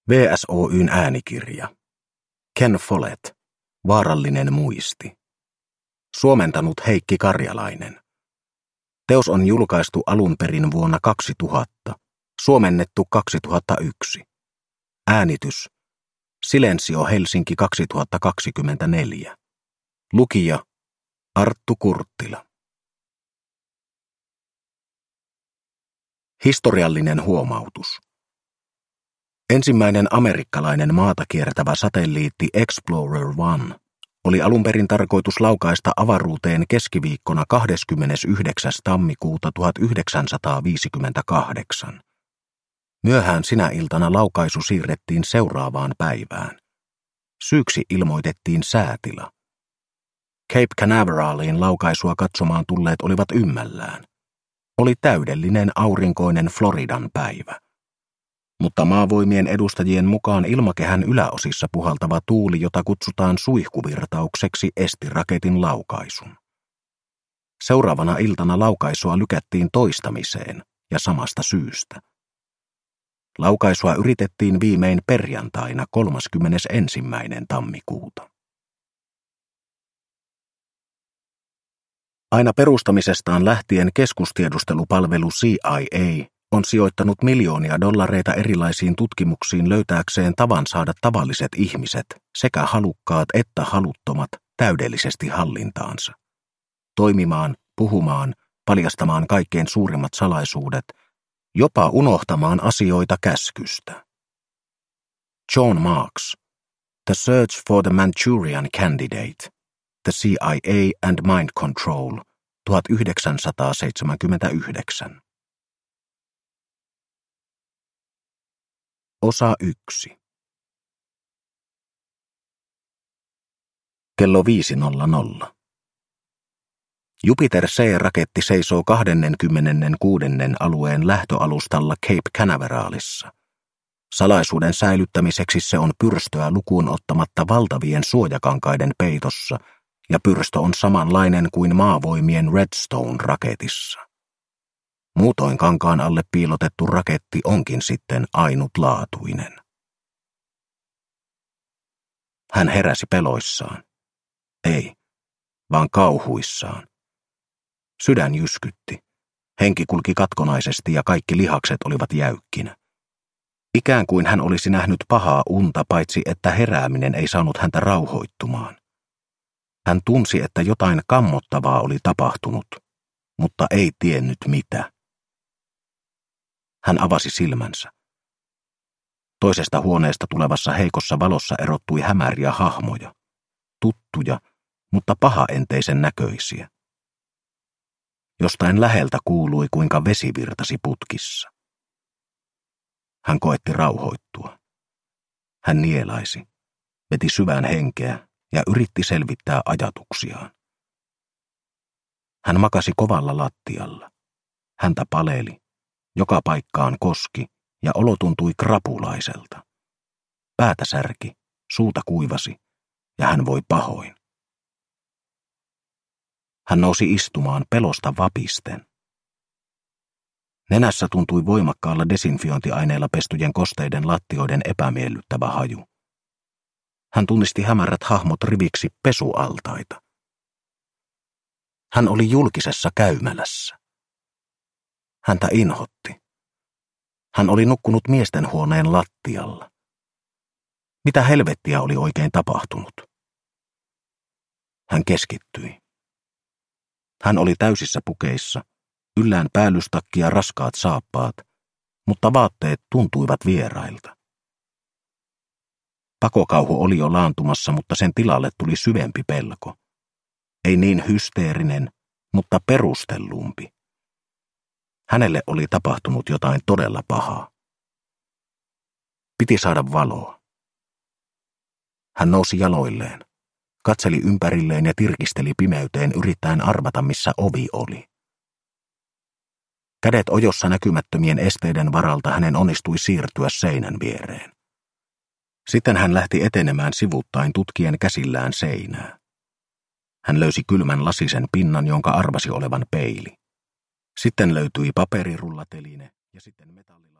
VSOY:n äänikirja. Ken Follett. Vaarallinen muisti. Suomentanut Heikki Karjalainen. Teos on julkaistu alun perin vuonna 2000, suomennettu 2001. Äänitys. Silensio Helsinki 2024. Lukija Arttu Kurttila. Historiallinen huomautus. Ensimmäinen amerikkalainen maata kiertävä satelliitti Explorer 1 oli alun perin tarkoitus laukaista avaruuteen keskiviikkona 29. tammikuuta 1958. Myöhään sinä iltana laukaisu siirrettiin seuraavaan päivään. Syyksi ilmoitettiin säätila. Cape Canaveraliin laukaisua katsomaan tulleet olivat ymmällään. Oli täydellinen aurinkoinen Floridan päivä. Mutta maavoimien edustajien mukaan ilmakehän yläosissa puhaltava tuuli, jota kutsutaan suihkuvirtaukseksi, esti raketin laukaisun. Seuraavana iltana laukaisua lykättiin toistamiseen ja samasta syystä. Laukaisua yritettiin viimein perjantaina 31. tammikuuta. Aina perustamisestaan lähtien keskustiedustelupalvelu CIA on sijoittanut miljoonia dollareita erilaisiin tutkimuksiin löytääkseen tavan saada tavalliset ihmiset, sekä halukkaat että haluttomat, täydellisesti hallintaansa. Toimimaan, puhumaan, paljastamaan kaikkein suurimmat salaisuudet, jopa unohtamaan asioita käskystä. John Marks, The Search for the Manchurian Candidate, The CIA and Mind Control, 1979. Osa 1. Kello 5:00. Jupiter C-raketti seisoo 26. alueen lähtöalustalla Cape Canaveralissa. Salaisuuden säilyttämiseksi se on pyrstöä lukuun ottamatta valtavien suojakankaiden peitossa, ja pyrstö on samanlainen kuin maavoimien Redstone-raketissa. Muutoin kankaan alle piilotettu raketti onkin sitten ainutlaatuinen. Hän heräsi peloissaan. Ei, vaan kauhuissaan. Sydän jyskytti. Henki kulki katkonaisesti ja kaikki lihakset olivat jäykkinä. Ikään kuin hän olisi nähnyt pahaa unta, paitsi että herääminen ei saanut häntä rauhoittumaan. Hän tunsi, että jotain kammottavaa oli tapahtunut, mutta ei tiennyt mitä. Hän avasi silmänsä. Toisesta huoneesta tulevassa heikossa valossa erottui hämäriä hahmoja. Tuttuja, mutta pahaenteisen näköisiä. Jostain läheltä kuului, kuinka vesi virtasi putkissa. Hän koetti rauhoittua. Hän nielaisi, veti syvään henkeä ja yritti selvittää ajatuksiaan. Hän makasi kovalla lattialla. Häntä paleli, joka paikkaan koski ja olo tuntui krapulaiselta. Päätä särki, suuta kuivasi ja hän voi pahoin. Hän nousi istumaan pelosta vapisten. Nenässä tuntui voimakkaalla desinfiointiaineella pestyjen kosteiden lattioiden epämiellyttävä haju. Hän tunnisti hämärät hahmot riviksi pesualtaita. Hän oli julkisessa käymälässä. Häntä inhotti. Hän oli nukkunut miesten huoneen lattialla. Mitä helvettiä oli oikein tapahtunut? Hän keskittyi. Hän oli täysissä pukeissa, yllään päällystakki ja raskaat saappaat, mutta vaatteet tuntuivat vierailta. Pakokauhu oli jo laantumassa, mutta sen tilalle tuli syvempi pelko. Ei niin hysteerinen, mutta perustellumpi. Hänelle oli tapahtunut jotain todella pahaa. Piti saada valoa. Hän nousi jaloilleen, katseli ympärilleen ja tirkisteli pimeyteen yrittäen arvata, missä ovi oli. Kädet ojossa näkymättömien esteiden varalta hänen onnistui siirtyä seinän viereen. Sitten hän lähti etenemään sivuttaen tutkien käsillään seinää. Hän löysi kylmän lasisen pinnan, jonka arvasi olevan peili. Sitten löytyi paperirullateline ja sitten metallinen